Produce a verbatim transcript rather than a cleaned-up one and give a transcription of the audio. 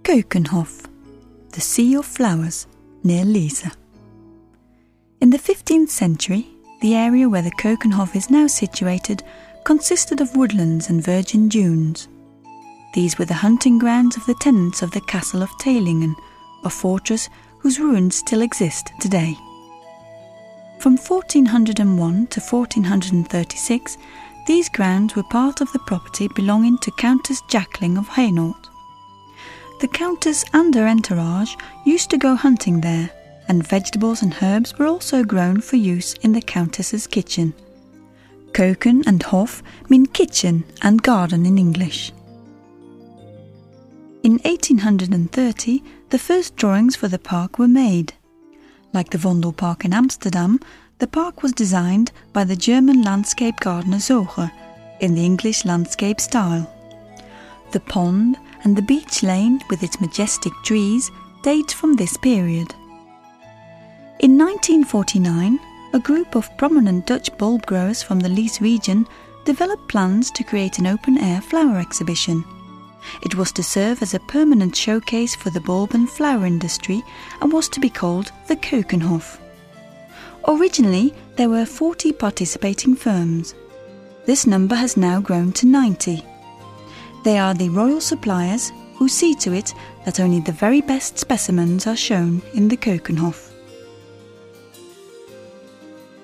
Keukenhof, the Sea of Flowers, near Liese. In the fifteenth century, the area where the Keukenhof is now situated consisted of woodlands and virgin dunes. These were the hunting grounds of the tenants of the castle of Teylingen, a fortress whose ruins still exist today. From fourteen oh one to fourteen thirty-six, these grounds were part of the property belonging to Countess Jacqueline of Hainault. The Countess and her entourage used to go hunting there, and vegetables and herbs were also grown for use in the Countess's kitchen. Keuken and Hof mean kitchen and garden in English. In eighteen thirty, the first drawings for the park were made. Like the Vondelpark in Amsterdam, the park was designed by the German landscape gardener Zoger in the English landscape style. The pond and the beach lane with its majestic trees date from this period. In nineteen forty-nine, a group of prominent Dutch bulb growers from the Liese region developed plans to create an open-air flower exhibition. It was to serve as a permanent showcase for the bulb and flower industry and was to be called the Keukenhof. Originally, there were forty participating firms. This number has now grown to ninety. They are the royal suppliers who see to it that only the very best specimens are shown in the Keukenhof.